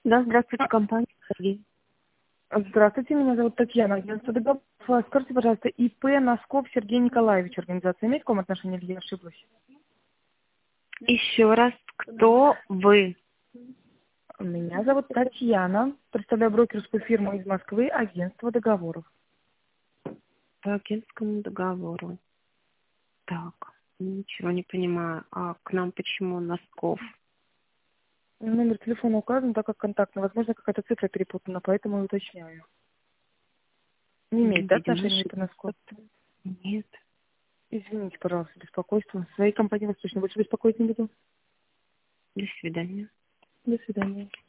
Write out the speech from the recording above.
Да, здравствуйте, компания Сергей. Здравствуйте, меня зовут Татьяна. Агентство договоров. Скажите, пожалуйста, ИП Носков Сергей Николаевич, организация имеет к вам отношение или я ошиблась? Еще раз, кто вы? Меня зовут Татьяна. Представляю брокерскую фирму из Москвы, агентство договоров. По агентскому договору. Так, ничего не понимаю. А к нам почему Носков? Номер телефона указан, так как контактный. Возможно, какая-то цифра перепутана, поэтому и уточняю. Не имеет, да, Видимо, отношения ИП ошибка. Носков? Нет. Извините, пожалуйста, беспокойство. Своей компании вас точно больше беспокоить не буду. До свидания. До свидания.